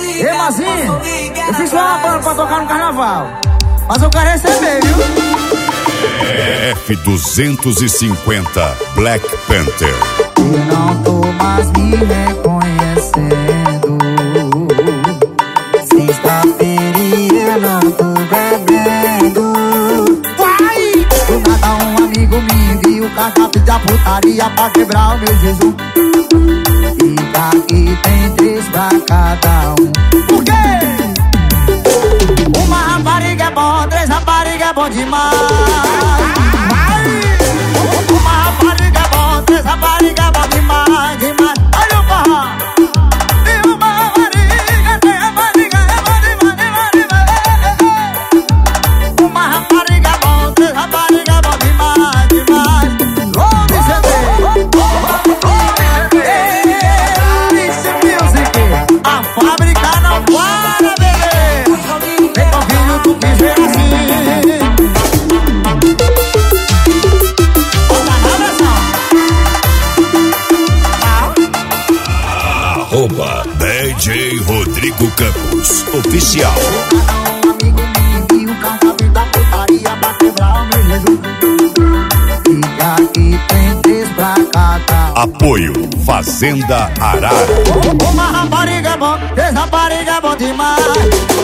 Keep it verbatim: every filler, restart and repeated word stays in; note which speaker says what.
Speaker 1: Ei, Mazinho, eu fiz só uma banda pra tocar no carnaval, mas eu quero receber, viu?
Speaker 2: F duzentos e cinquenta Black Panther.
Speaker 1: Eu não tô mais me reconhecendo. Sexta-feira eu não tô bebendo. Vai! Do nada um amigo me envia o cardápio da putaria pra quebrar o meu jejum. E daqui tem três pra cada um. Por quê? Uma rapariga é bom, três rapariga é bom demais. Uma rapariga é bom, três rapariga é bom demais, demais. Olha o forró. E uma rapariga, três rapariga é bom demais, demais, demais. Uma rapariga é bom, três rapariga é bom demais, demais. Longe C D. Esse music. A fábrica não para, bebê. Vem com filho, tu quis ver assim.
Speaker 2: Arroba D J Rodrigo Campos Oficial.
Speaker 1: Um amigo me envia o cardápio da putaria pra quebrar o meu jejum. E aqui tem três pra cada.
Speaker 2: Apoio Fazenda Arara.
Speaker 1: Uma rapariga é bom, três rapariga é bom demais.